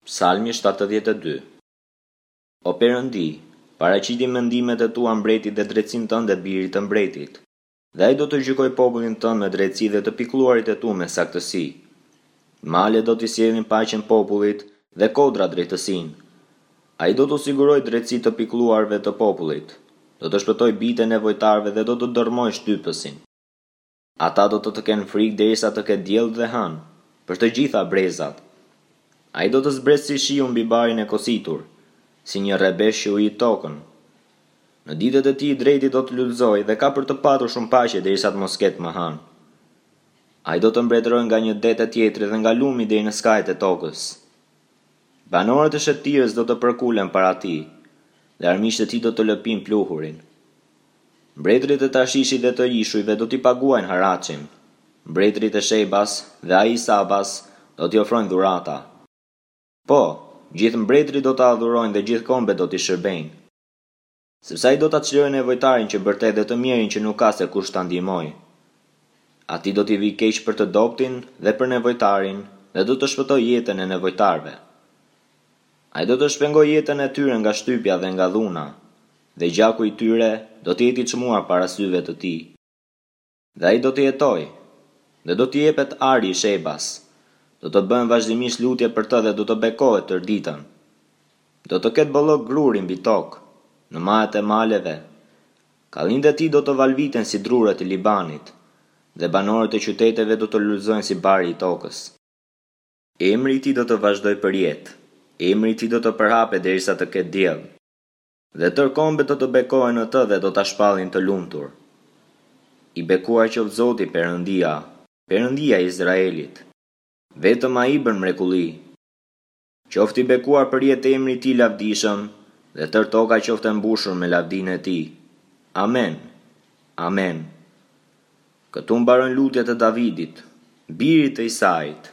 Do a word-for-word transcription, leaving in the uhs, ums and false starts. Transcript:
Psalmi shtatëdhjetë e dy. O Perëndi, paraqiti mendimet e tua mbretit dhe drejtsinë tënde birit të mbretit. Dhe ai do të gjykojë popullin tënd me drejtësi dhe të pikëlluarit e tu me saktësi. Male do t'i sjellin paqen popullit dhe kodra drejtësinë. Ai do të sigurojë drejtësi të pikëlluarve të popullit. Do të shpëtojë bijtë e nevojtarëve dhe do të dërmojë shtypësin. Ata do të të kenë frikë derisa të ketë diell dhe hënë, për të gjitha brezat. Ai do të zbresë si shiu mbi barin e kositur, si një rrebesh që ujit tokën. Në ditët e tij i drejti do të lulëzojë dhe ka për të patur shumë paqe derisa të mos ketë më hënë. Ai do të mbretërojë nga një det e tjetri dhe nga lumi deri në skajt e tokës. Banorët e shëtirës do të përkulen para tij, dhe armiqtë e tij do të lëpin pluhurin. Mbretërit e Tarshishit dhe të ishujve do t'i paguajnë haraçin. Mbretërit e Shebas dhe ai i Sabas do t'i ofrojnë dhurata. Po, gjithë mbretërit do t'a adhurojnë dhe gjithë kombet do t'i shërbejnë. Sepse ai do t'a çlirojë nevojtarin që bërtet dhe të mirin që nuk ka se kush ta ndihmojë. Ati do t'i vijë keq për të dobtin dhe për nevojtarin dhe do të shpëtojë jetën e nevojtarve. Ai do të shpengojë jetën e tyre nga shtypja dhe nga dhuna, dhe gjaku i tyre do të jetë i çmuar para syve të tij. Dhe ai do të jetojë, dhe do t'i jepet ari i Shebas. Do të bëhen vazhdimisht lutje për të dhe do të bekohet tër ditën. Do të ketë bollok gruri mbi tokë, në majet e maleve. Kallindet e tij do të valviten si drurët e Libanit, dhe banorët e qyteteve do të lulëzojnë si bari i tokës. Emri i tij do të vazhdojë për jetë, emri i tij do të përhapet derisa të ketë diell. Dhe tër kombet do të bekohen në të dhe do ta shpallin të lumtur. I bekuar qoftë Zoti Perëndia, Perëndia e Izraelit. Vetëm ai bën mrekulli. Qoftë i bekuar për jetë emri i tij lavdishëm, dhe tër toka qoftë e mbushur me lavdinë e tij. Amen. Amen. Këtu mbarojnë lutjet e Davidit, birit të Isait.